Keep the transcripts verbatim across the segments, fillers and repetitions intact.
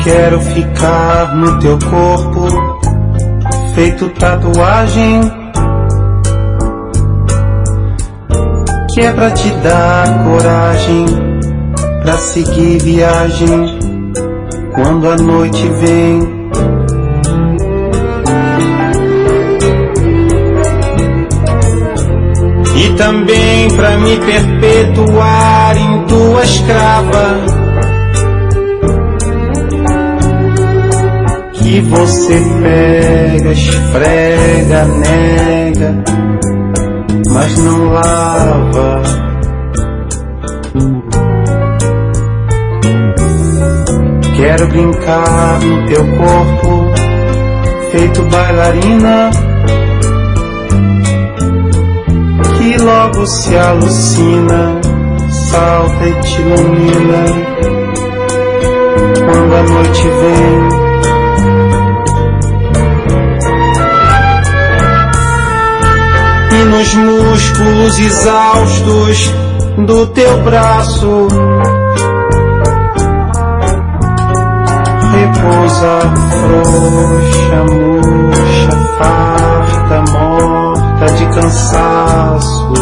Quero ficar no teu corpo, feito tatuagem, que é pra te dar coragem, pra seguir viagem, quando a noite vem. E também pra me perpetuar em tua escrava, que você pega, esfrega, nega, mas não lava. Quero brincar no teu corpo, feito bailarina, que logo se alucina, salta e te ilumina, quando a noite vem. E nos músculos exaustos do teu braço repousa frouxa, murcha, farta, morta de cansaço.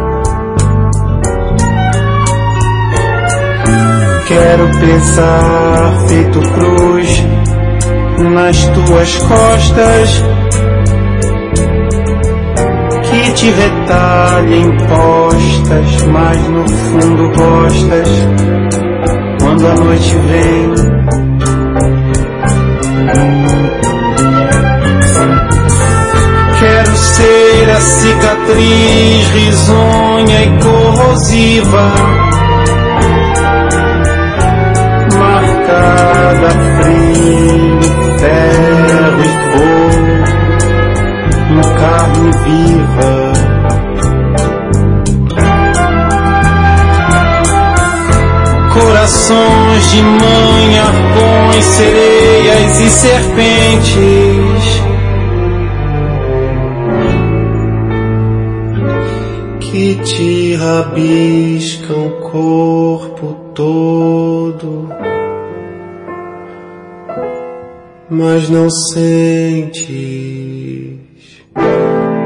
Quero pesar feito cruz nas tuas costas, que te retalhem postas, mas no fundo gostas, quando a noite vem. Quero ser a cicatriz risonha e corrosiva, marcada a frio, ferro e fogo, no carne viva. Corações de mãe, arpões, sereias e serpentes, que te rabiscam o corpo todo, mas não sentes.